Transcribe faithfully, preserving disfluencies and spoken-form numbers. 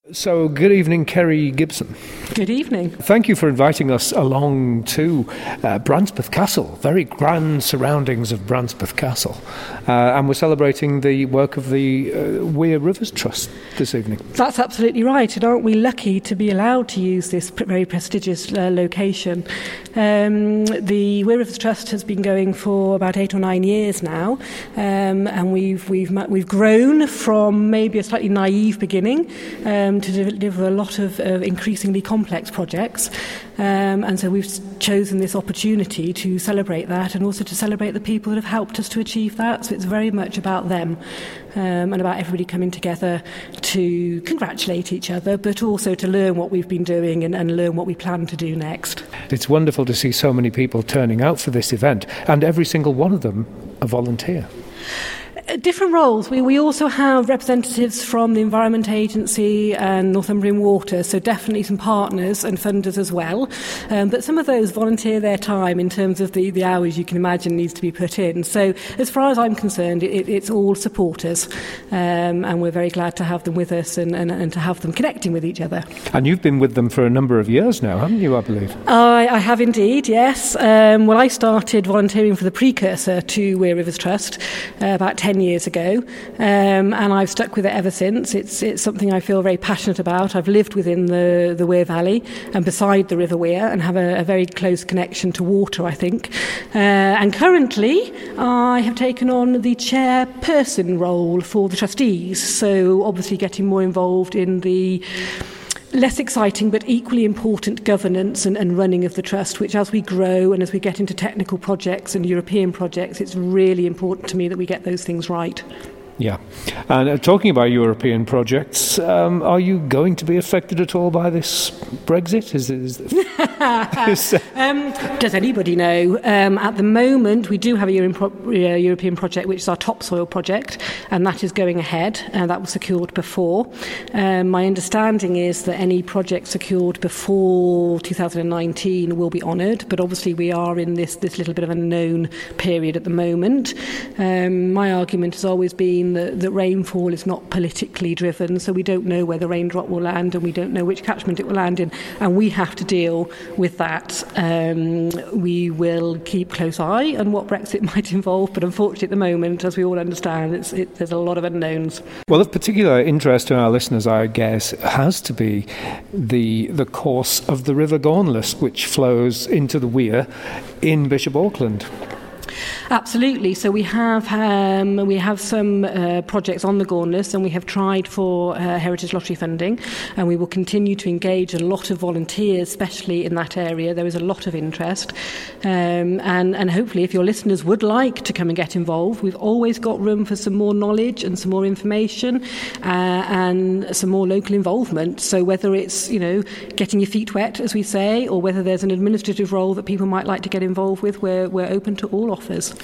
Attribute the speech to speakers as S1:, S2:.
S1: So, good evening, Kerry Gibson.
S2: Good evening.
S1: Thank you for inviting us along to uh, Brancepeth Castle, very grand surroundings of Brancepeth Castle. Uh, and we're celebrating the work of the uh, Wear Rivers Trust this evening.
S2: That's absolutely right, and aren't we lucky to be allowed to use this very prestigious uh, location. Um, the Wear Rivers Trust has been going for about eight or nine years now, um, and we've, we've, we've grown from maybe a slightly naive beginning um, to deliver a lot of uh, increasingly complex projects, um, and so we've chosen this opportunity to celebrate that and also to celebrate the people that have helped us to achieve that. So it's very much about them um, and about everybody coming together to congratulate each other, but also to learn what we've been doing and, and learn what we plan to do next.
S1: It's wonderful to see so many people turning out for this event, and every single one of them a volunteer.
S2: Different roles. We, we also have representatives from the Environment Agency and Northumbrian Water, so definitely some partners and funders as well. Um, but some of those volunteer their time in terms of the, the hours you can imagine needs to be put in. So as far as I'm concerned, it, it's all supporters, um, and we're very glad to have them with us and, and, and to have them connecting with each other.
S1: And you've been with them for a number of years now, haven't you, I believe?
S2: I, I have indeed, yes. Um, well, I started volunteering for the precursor to Wear Rivers Trust uh, about ten years ago, um, and I've stuck with it ever since. It's it's something I feel very passionate about. I've lived within the, the Wear Valley and beside the River Wear and have a, a very close connection to water, I think. Uh, and currently, I have taken on the chairperson role for the trustees, so obviously getting more involved in the less exciting but equally important governance and, and running of the trust, which as we grow and as we get into technical projects and European projects, it's really important to me that we get those things right.
S1: Yeah. And uh, talking about European projects, um, are you going to be affected at all by this Brexit? Is, is, is
S2: um, does anybody know? Um, at the moment, we do have a Euro- uh, European project, which is our topsoil project, and that is going ahead, and that was secured before. Um, my understanding is that any project secured before two thousand nineteen will be honoured, but obviously we are in this, this little bit of unknown period at the moment. Um, my argument has always been That, that rainfall is not politically driven, so we don't know where the raindrop will land and we don't know which catchment it will land in, and we have to deal with that. Um, we will keep close eye on what Brexit might involve, but unfortunately at the moment, as we all understand, it's, it, there's a lot of unknowns.
S1: Well, of particular interest to our listeners, I guess, has to be the the course of the River Gornless, which flows into the Wear in Bishop Auckland.
S2: Absolutely. So we have um, we have some uh, projects on the Gornless, and we have tried for uh, Heritage Lottery funding, and we will continue to engage a lot of volunteers, especially in that area. There is a lot of interest, um, and, and hopefully if your listeners would like to come and get involved, we've always got room for some more knowledge and some more information uh, and some more local involvement. So whether it's, you know, getting your feet wet, as we say, or whether there's an administrative role that people might like to get involved with, we're, we're open to all offers.